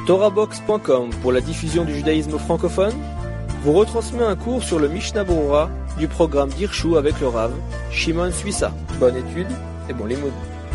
TorahBox.com pour la diffusion du judaïsme francophone vous retransmet un cours sur le Mishnah Berurah du programme d'Hirshu avec le Rav Shimon Suissa. Bonne étude et bon limoud.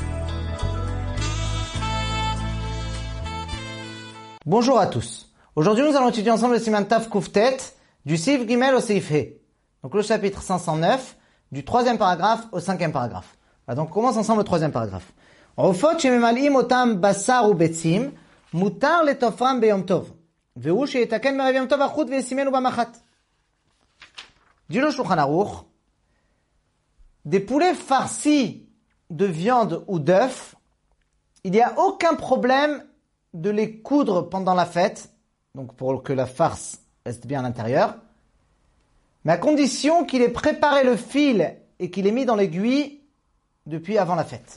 Bonjour à tous. Aujourd'hui, nous allons étudier ensemble le Siman Taf Kuftet du Sif Gimel au Seif He. Donc le chapitre 509 du 3e paragraphe au 5e paragraphe. Voilà, donc on commence ensemble le 3e paragraphe. Rofot shememal'im otam basar ou betzim mutar letofram beyom tov. Ve'hu sheyetaken merev yom tov achut ve'esimenu bamachat. Dit le Shulchan Aruch, des poulets farcis de viande ou d'œufs, il n'y a aucun problème de les coudre pendant la fête, donc pour que la farce reste bien à l'intérieur, mais à condition qu'il ait préparé le fil et qu'il ait mis dans l'aiguille depuis avant la fête.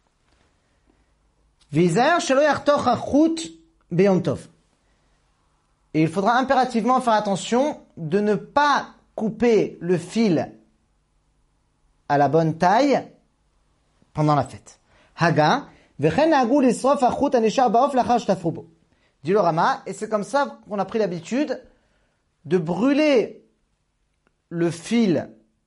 Et il faudra impérativement faire attention de ne pas couper le fil à la bonne taille pendant la fête. Haga, dit le Rama, et c'est comme ça qu'on a pris l'habitude de brûler le fil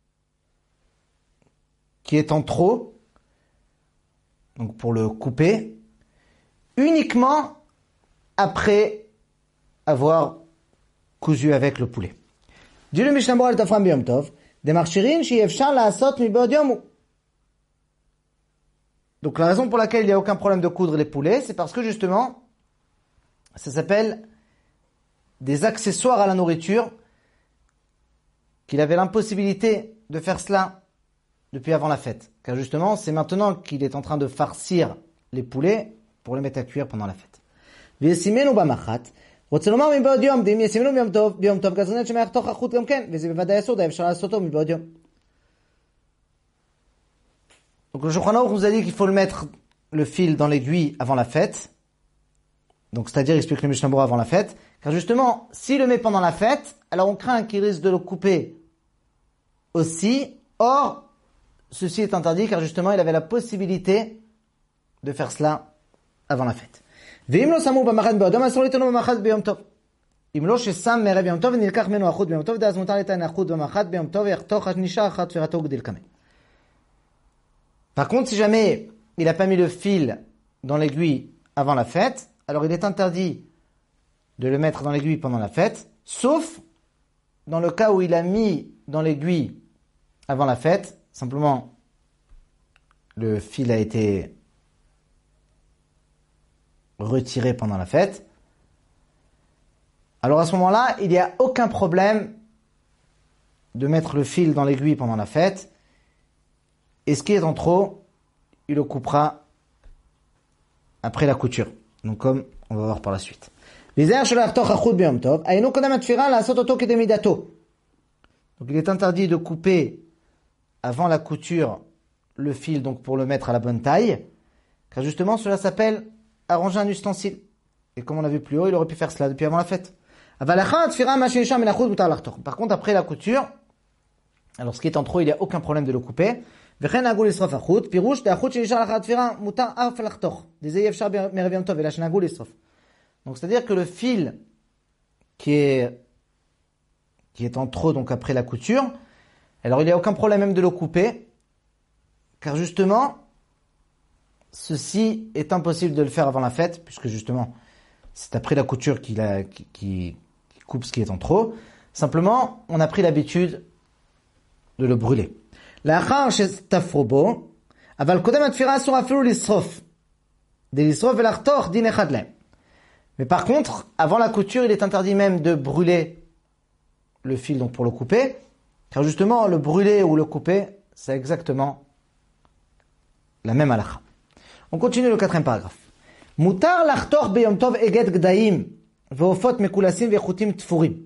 qui est en trop, donc pour le couper, uniquement après avoir cousu avec le poulet. Dit le Mishnah Berurah Tafram Biyom Tov, des marchirin she'efshar la'asot mibod yom. Donc la raison pour laquelle il n'y a aucun problème de coudre les poulets, c'est parce que justement, ça s'appelle des accessoires à la nourriture, qu'il avait l'impossibilité de faire cela depuis avant la fête. Car justement, c'est maintenant qu'il est en train de farcir les poulets pour les mettre à cuire pendant la fête. Donc le Shulchan Aruch nous a dit qu'il faut le mettre le fil dans l'aiguille avant la fête. Donc c'est-à-dire, il explique le Mishnah Berurah avant la fête. Car justement, s'il le met pendant la fête, alors on craint qu'il risque de le couper aussi. Or, ceci est interdit car justement, il avait la possibilité de faire cela avant la fête. Ve'im lo samu b'machat be'odom asur litonu b'machat b'yom tov. Im lo shesam merev yom tov v'nilkach menu achut b'yom tov da'az mutar litan achut b'machat b'yom tov v'yachtoch nisha achat tfirato gdil kameh. Par contre, si jamais il n'a pas mis le fil dans l'aiguille avant la fête, alors il est interdit de le mettre dans l'aiguille pendant la fête, sauf dans le cas où il a mis dans l'aiguille avant la fête, simplement le fil a été retiré pendant la fête. Alors à ce moment-là, il n'y a aucun problème de mettre le fil dans l'aiguille pendant la fête. Et ce qui est en trop, il le coupera après la couture. Donc comme on va voir par la suite. Donc il est interdit de couper avant la couture le fil donc pour le mettre à la bonne taille. Car justement cela s'appelle arranger un ustensile. Et comme on a vu plus haut, il aurait pu faire cela depuis avant la fête. Par contre après la couture, alors ce qui est en trop, il n'y a aucun problème de le couper. Donc c'est-à-dire que le fil qui est en trop donc après la couture, alors il n'y a aucun problème même de le couper, car justement ceci est impossible de le faire avant la fête, puisque justement c'est après la couture qui coupe ce qui est en trop. Simplement on a pris l'habitude de le brûler. Mais par contre, avant la couture, il est interdit même de brûler le fil donc pour le couper, car justement le brûler ou le couper, c'est exactement la même halakha. On continue le 4e paragraphe. Mutar lachtor beyom tov eget gdaim ve'ofot mekulasim ve'chutim tfurim.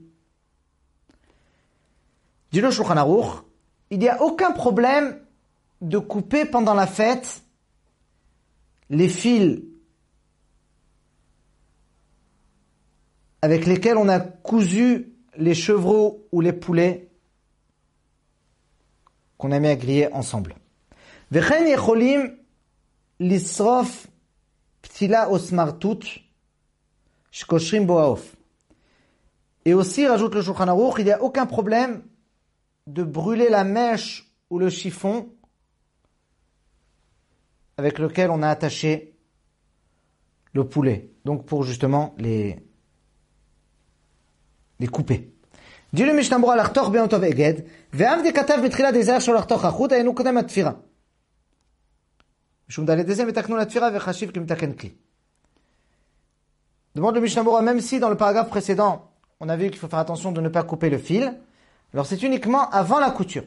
Dit le Shulchan Aruch, il n'y a aucun problème de couper pendant la fête les fils avec lesquels on a cousu les chevreaux ou les poulets qu'on a mis à griller ensemble. Vechen yecholim lisrof ptila osmartut shkoshrim bo haof. Et aussi, rajoute le Shulchan Aruch, il n'y a aucun problème de brûler la mèche ou le chiffon avec lequel on a attaché le poulet. Donc pour justement les couper. Dit le Mishnah Berurah l'achtoch be'yom tov eged, ve'am de katav betchila dezer shel achtoch achut, ayenu kodem atfira. Mishum daled dezem etaknu latfira ve'chashiv kimtaken kli. Demande le Mishnah Berurah, même si dans le paragraphe précédent, on a vu qu'il faut faire attention de ne pas couper le fil, alors c'est uniquement avant la couture.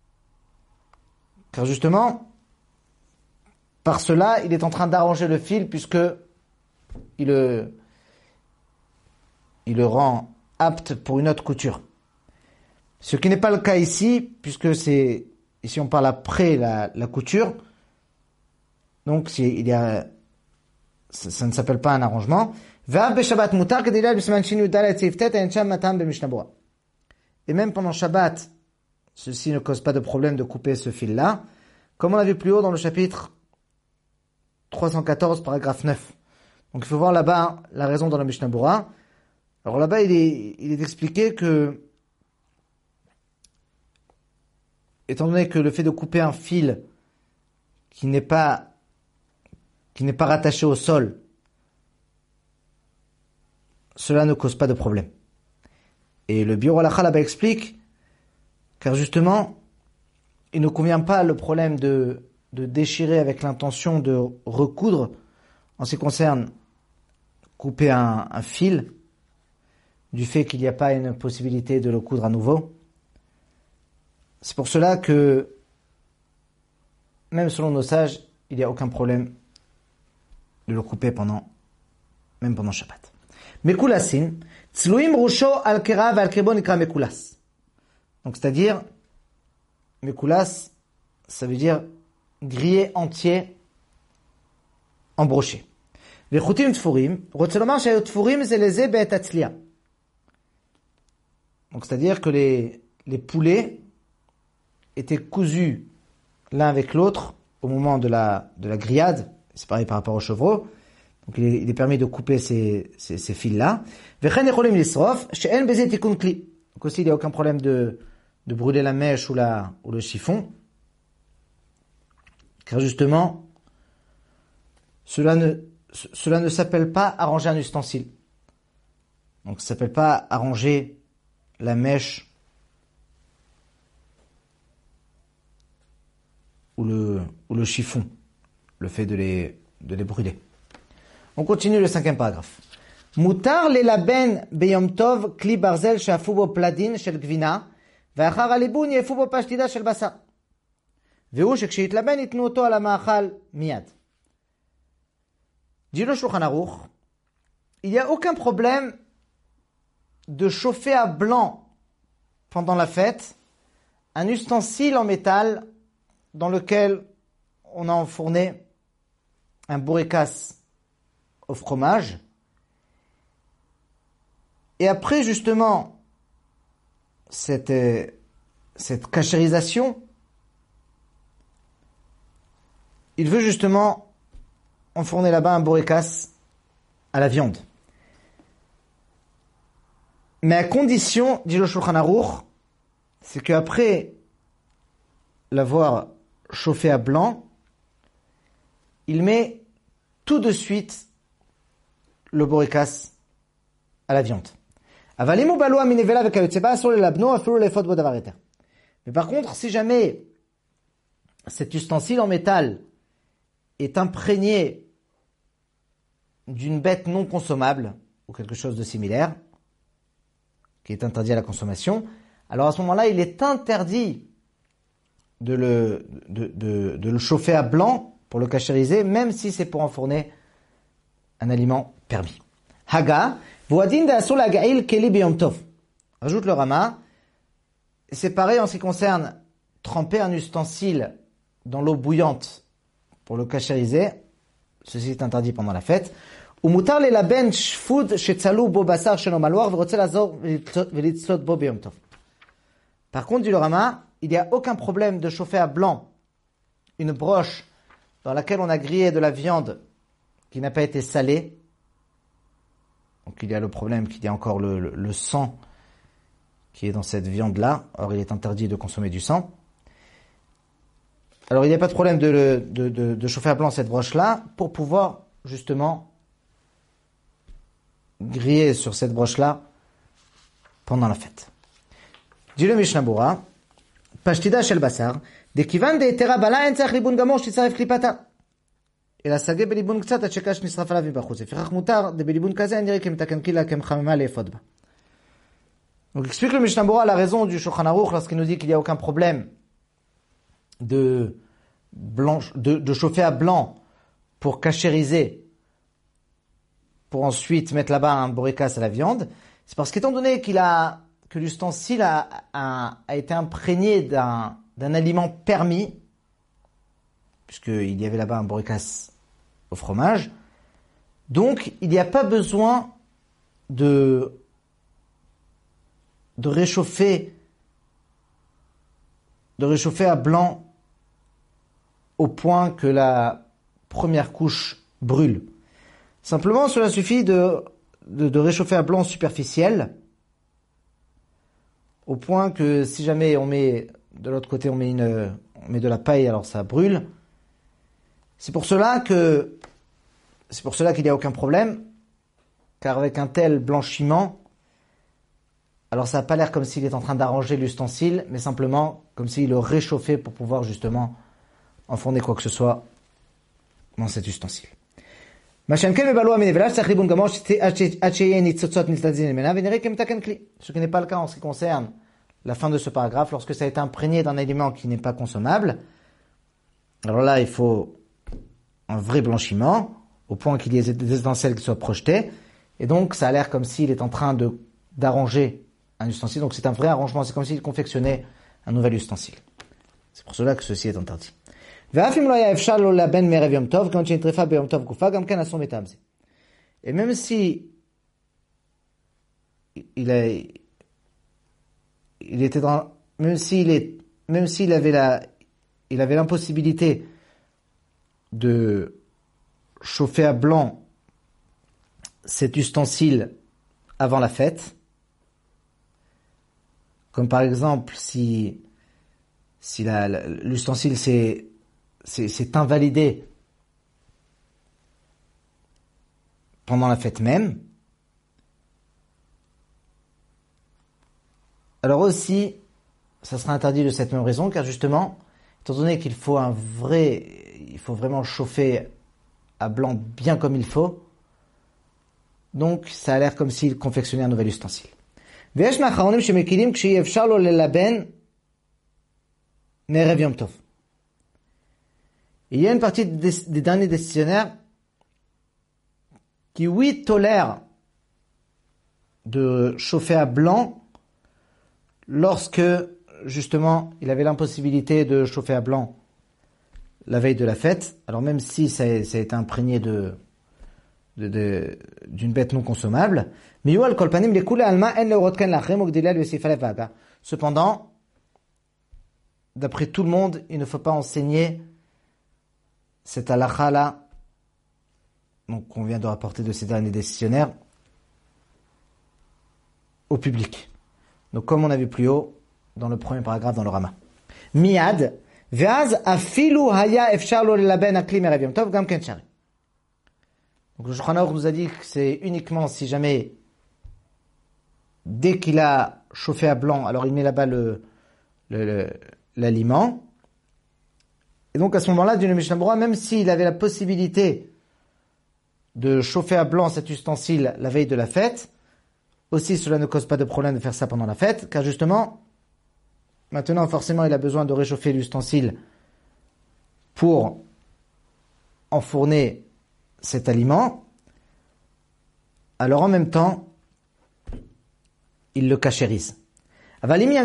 Car justement, par cela, il est en train d'arranger le fil puisque il le rend apte pour une autre couture. Ce qui n'est pas le cas ici, puisque ici on parle après la couture. Donc ça ne s'appelle pas un arrangement. Et même pendant Shabbat, ceci ne cause pas de problème de couper ce fil-là, comme on l'a vu plus haut dans le chapitre 314, paragraphe 9. Donc il faut voir là-bas la raison dans le Mishnah Berurah. Alors là-bas, il est expliqué que, étant donné que le fait de couper un fil qui n'est pas rattaché au sol, cela ne cause pas de problème. Et le Biur Halacha là-bas explique, car justement, il ne convient pas le problème de déchirer avec l'intention de recoudre, en ce qui concerne couper un fil, du fait qu'il n'y a pas une possibilité de le coudre à nouveau. C'est pour cela que, même selon nos sages, il n'y a aucun problème de le couper même pendant Shabbat. Mekulasin, tzluim rusho al kera val krebo nikra mekulas. Donc c'est-à-dire, mekulas, ça veut dire grillé entier, embroché. Vechutim tfurim, רוצה לומר שהיו תפורים זה לזה בעת הצלייה. Donc c'est-à-dire que les poulets étaient cousus l'un avec l'autre au moment de la grillade. C'est pareil par rapport aux chevreaux. Donc il est permis de couper ces fils-là. Donc aussi il n'y a aucun problème de brûler la mèche ou le chiffon. Car justement, cela ne s'appelle pas arranger un ustensile. Donc ça ne s'appelle pas arranger la mèche ou le chiffon, le fait de les brûler. On continue le 5e paragraphe. Mutar lelaben beyom tov kli barzel she'afu bo pladin shel gvina ve'achar halibun yefu bo pashtida shel basar ve'hu sheksheitlaben yitnu oto al ha'ma'achal miyad. Dit le Shulchan Aruch, il n'y a aucun problème de chauffer à blanc pendant la fête un ustensile en métal dans lequel on a enfourné un bourricasse au fromage. Et après justement cette cachérisation, il veut justement enfourner là-bas un bourricasse à la viande. Mais à condition, dit le Shulchan Aruch, c'est qu'après l'avoir chauffé à blanc, il met tout de suite le bourricasse à la viande. Mais par contre, si jamais cet ustensile en métal est imprégné d'une bête non consommable, ou quelque chose de similaire, qui est interdit à la consommation, alors à ce moment-là, il est interdit de le chauffer à blanc pour le cachériser, même si c'est pour enfourner un aliment permis. Haga, voadin d'asur lagail keli biyom tov. Rajoute le Rama, c'est pareil en ce qui concerne tremper un ustensile dans l'eau bouillante pour le cachériser, ceci est interdit pendant la fête. ומותר ללבן שפוד שצלו בו בשר שאינו מלוח ורוצה לעזור ולצלות בו ביום טוב. Par contre, dit le Rama, il n'y a aucun problème de chauffer à blanc une broche dans laquelle on a grillé de la viande qui n'a pas été salée, Donc il y a le problème qu'il y a encore le sang qui est dans cette viande-là. Or il est interdit de consommer du sang. Alors il n'y a pas de problème de chauffer à blanc cette broche-là pour pouvoir justement griller sur cette broche-là pendant la fête. Dit le Mishnah Bura, Pashtida shel basar, de kivan de etera bala en tzarich libun gamor shtitzaref klipata. אלא סגה בליבון קצת עד שקש נשרף עליו מבחוץ. לפיכך מותר, בליבון כזה נראה כמתקן קהילה כמחממה לאפוד בה. Donc explique le Mishnah Bura la raison du Shulchan Aruch lorsqu'il nous dit qu'il n'y a aucun problème de chauffer à blanc pour cachériser, pour ensuite mettre là-bas un borikas à la viande. C'est parce qu'étant donné que l'ustensile a été imprégné d'un aliment permis, puisqu'il y avait là-bas un borikas au fromage, donc il n'y a pas besoin de réchauffer à blanc au point que la première couche brûle. Simplement, cela suffit de réchauffer à blanc superficiel, au point que si jamais on met de l'autre côté, on met de la paille, alors ça brûle. C'est pour cela qu'il n'y a aucun problème, car avec un tel blanchiment, alors ça n'a pas l'air comme s'il est en train d'arranger l'ustensile, mais simplement comme s'il le réchauffait pour pouvoir justement enfourner quoi que ce soit dans cet ustensile. Ce qui n'est pas le cas en ce qui concerne la fin de ce paragraphe, lorsque ça a été imprégné d'un aliment qui n'est pas consommable, alors là il faut un vrai blanchiment, au point qu'il y ait des étincelles qui soient projetées, et donc ça a l'air comme s'il est en train d'arranger un ustensile, donc c'est un vrai arrangement, c'est comme s'il confectionnait un nouvel ustensile. C'est pour cela que ceci est interdit. Et même si il avait l'impossibilité de chauffer à blanc cet ustensile avant la fête, comme par exemple si l'ustensile s'est invalidé pendant la fête même, alors aussi ça sera interdit de cette même raison, car justement, étant donné qu'il faut il faut vraiment chauffer à blanc bien comme il faut, donc ça a l'air comme s'il confectionnait un nouvel ustensile. Il y a une partie des derniers décisionnaires qui, oui, tolèrent de chauffer à blanc lorsque, justement, il avait l'impossibilité de chauffer à blanc la veille de la fête, alors même si ça a été imprégné d'une bête non consommable. Cependant, d'après tout le monde, il ne faut pas enseigner cette halakha là, donc qu'on vient de rapporter de ces derniers décisionnaires, au public. Donc comme on a vu plus haut dans le premier paragraphe dans le Rama. Miad ve'az afilu haya efshar lo lelaben akli merev yom tov gam ken shari. Donc le Shulchan Aruch nous a dit que c'est uniquement si jamais, dès qu'il a chauffé à blanc, alors il met là-bas l'aliment. Et donc à ce moment-là, dit le Mishnah Bura, même s'il avait la possibilité de chauffer à blanc cet ustensile la veille de la fête, aussi cela ne cause pas de problème de faire ça pendant la fête, car justement, maintenant forcément il a besoin de réchauffer l'ustensile pour enfourner cet aliment, alors en même temps, il le cachérise. Mais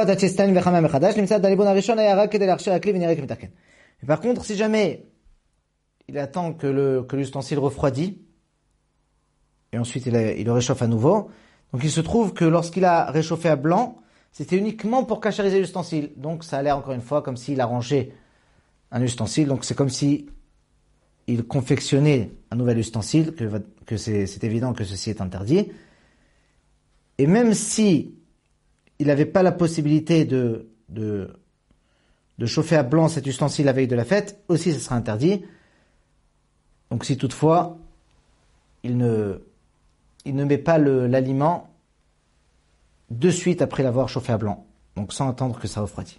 par contre, si jamais il attend que l'ustensile refroidit, et ensuite il le réchauffe à nouveau, donc il se trouve que lorsqu'il a réchauffé à blanc, c'était uniquement pour cachériser l'ustensile. Donc ça a l'air encore une fois comme s'il arrangeait un ustensile, donc c'est comme si il confectionnait un nouvel ustensile, que c'est évident que ceci est interdit. Et même si il n'avait pas la possibilité de chauffer à blanc cet ustensile la veille de la fête, aussi ce sera interdit. Donc si toutefois, il ne met pas l'aliment de suite après l'avoir chauffé à blanc, donc sans attendre que ça refroidisse.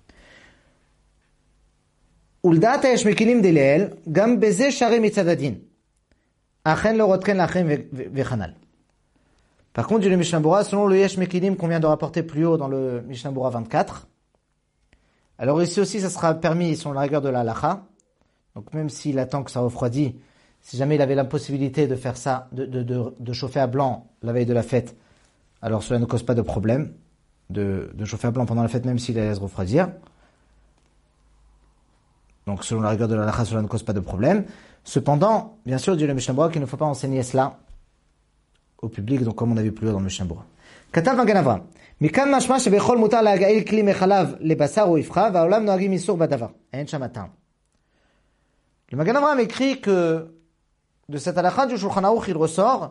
ולדעת היש מקילים דליאל, גם בזה שרים מצד הדין. אכן לא רותקן לאחרים וכנ"ל. Par contre, du Mishnah Bora, selon le Yesh Mekilim qu'on vient de rapporter plus haut dans le Mishnah Bora 24, alors ici aussi, ça sera permis selon la rigueur de la halacha. Donc même s'il attend que ça refroidit, si jamais il avait la possibilité de faire ça, de chauffer à blanc la veille de la fête, alors cela ne cause pas de problème de chauffer à blanc pendant la fête, même s'il la laisse refroidir. Donc selon la rigueur de la halacha, cela ne cause pas de problème. Cependant, bien sûr, dit le Mishnah Bora qu'il ne faut pas enseigner cela au public, donc comme on a vu plus haut dans le Mishnah Bora. כתב מגן אברהם, מכאן משמע שבכל מותר להגעיל כלי מחלב לבשר או יפחה, והעולם נוהגים איסור בדבר. אין שם הטעם. Le Magan Avraham écrit que de cette halakha du Shulchan Aruch, il ressort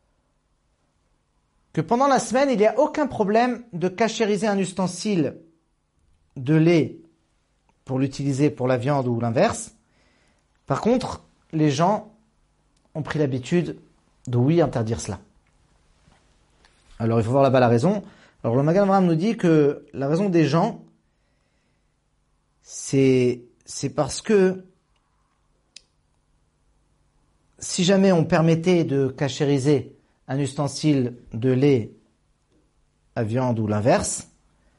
que pendant la semaine, il n'y a aucun problème de cachériser un ustensile de lait pour l'utiliser pour la viande ou l'inverse. Par contre, les gens ont pris l'habitude de interdire cela. Alors il faut voir là-bas la raison. Alors le Magan Avraham nous dit que la raison des gens, c'est parce que si jamais on permettait de cachériser un ustensile de lait à viande ou l'inverse,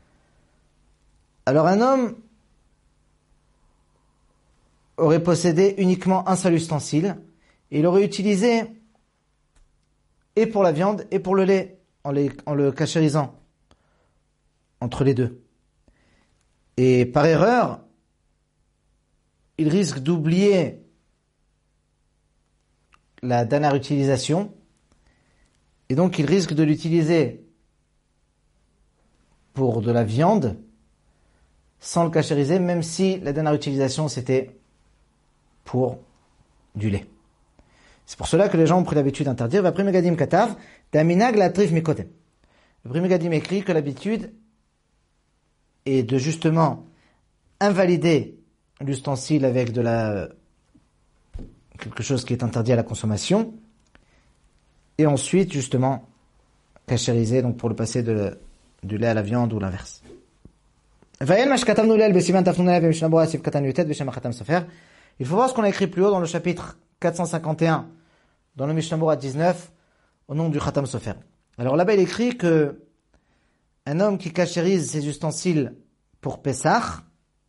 alors un homme aurait possédé uniquement un seul ustensile et il aurait utilisé et pour la viande et pour le lait en le cachérisant entre les deux. Et par erreur, il risque d'oublier la dernière utilisation et donc il risque de l'utiliser pour de la viande sans le cachériser, même si la dernière utilisation c'était pour du lait. C'est pour cela que les gens ont pris l'habitude d'interdire. Le Pri Megadim Katav, Daminag la trif mikotem. Le Pri Megadim écrit que l'habitude est de justement invalider l'ustensile avec quelque chose qui est interdit à la consommation, et ensuite justement cachériser, donc pour le passer du lait à la viande ou l'inverse. Il faut voir ce qu'on a écrit plus haut dans le chapitre 451, dans le Mishnah Bora 19, au nom du Khatam Sofer. Alors là-bas, il écrit que un homme qui cachérise ses ustensiles pour Pessah,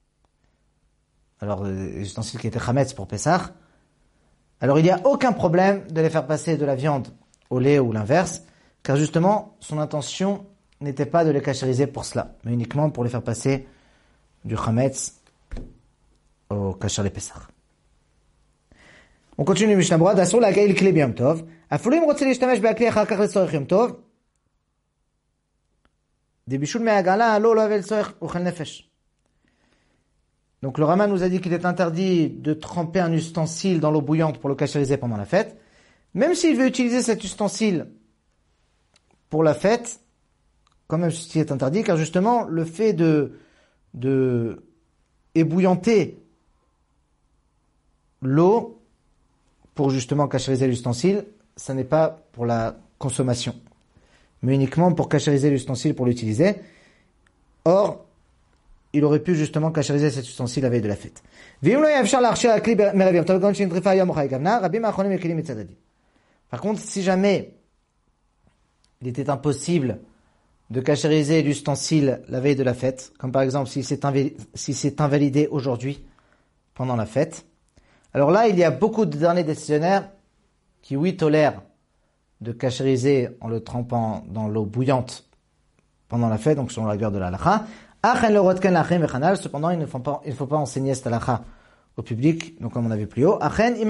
alors les ustensiles qui étaient Chametz pour Pessah, alors il n'y a aucun problème de les faire passer de la viande au lait ou l'inverse, car justement, son intention n'était pas de les cachériser pour cela, mais uniquement pour les faire passer du Chametz au Kasher les Pessah. On continue Mishnah Bora, d'assur la gaïl kli b'yom tov, afulu im rotze להשתמש בכלי אחר כך לצורך יום טוב, דבישול מהעגלה לא אוהב לצורך אוכל נפש. Donc le Rama nous a dit qu'il est interdit de tremper un ustensile dans l'eau bouillante pour le cachériser pendant la fête. Même s'il veut utiliser cet ustensile pour la fête, quand même ceci est interdit, car justement le fait de ébouillanter l'eau pour justement cachériser l'ustensile, ça n'est pas pour la consommation, mais uniquement pour cachériser l'ustensile pour l'utiliser. Or, il aurait pu justement cachériser cet ustensile la veille de la fête. Par contre, si jamais il était impossible de cachériser l'ustensile la veille de la fête, comme par exemple si c'est invalidé aujourd'hui pendant la fête, alors là, il y a beaucoup de derniers décisionnaires qui, oui, tolèrent de cachériser en le trempant dans l'eau bouillante pendant la fête, donc selon la rigueur de la halakha. Cependant, il ne faut pas enseigner cette halakha au public, donc comme on a vu plus haut.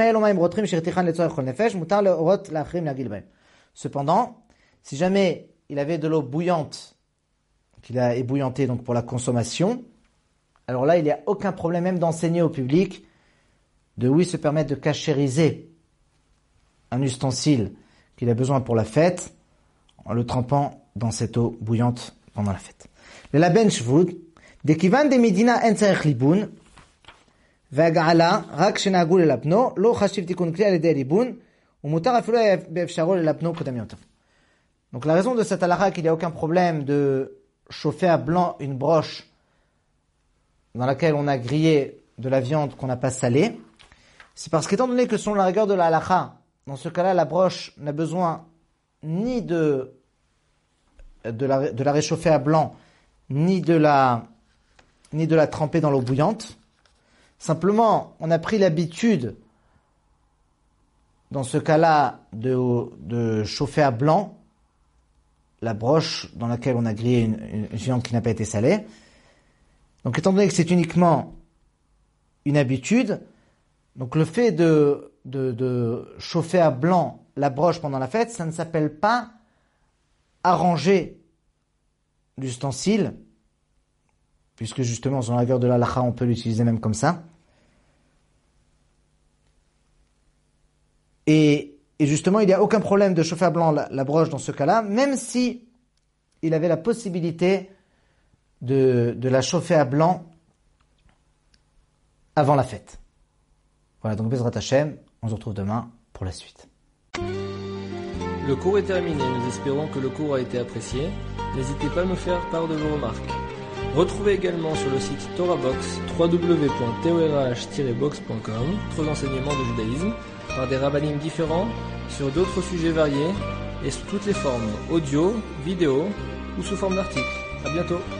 Cependant, si jamais il avait de l'eau bouillante, qu'il a ébouillantée donc pour la consommation, alors là, il n'y a aucun problème même d'enseigner au public où il se permet de cachériser un ustensile qu'il a besoin pour la fête en le trempant dans cette eau bouillante pendant la fête. Le laben shvud, dekivan de medina en tzarich libun, והגעלה, רק שנהגו ללבנו, לא חשיב תיקון כלי על ידי ליבון, ומותר אפילו באפשרו ללבנו קודם יותר. Donc la raison de cette halakha qu'il n'y a aucun problème de chauffer à blanc une broche dans laquelle on a grillé de la viande qu'on n'a pas salée, c'est parce qu'étant donné que selon la rigueur de la halakha, dans ce cas-là, la broche n'a besoin ni de la réchauffer à blanc, ni de la tremper dans l'eau bouillante. Simplement, on a pris l'habitude, dans ce cas-là, de chauffer à blanc la broche dans laquelle on a grillé une viande qui n'a pas été salée. Donc, étant donné que c'est uniquement une habitude, donc le fait de chauffer à blanc la broche pendant la fête, ça ne s'appelle pas arranger l'ustensile, puisque justement, selon la rigueur de la halakha, on peut l'utiliser même comme ça. Et justement, il n'y a aucun problème de chauffer à blanc la broche dans ce cas-là, même si il avait la possibilité de la chauffer à blanc avant la fête. Voilà, donc Bezrat Hashem, on se retrouve demain pour la suite. Le cours est terminé, nous espérons que le cours a été apprécié. N'hésitez pas à nous faire part de vos remarques. Retrouvez également sur le site TorahBox www.torah-box.com d'autres enseignements de judaïsme par des rabbinim différents sur d'autres sujets variés et sous toutes les formes audio, vidéo ou sous forme d'articles. À bientôt.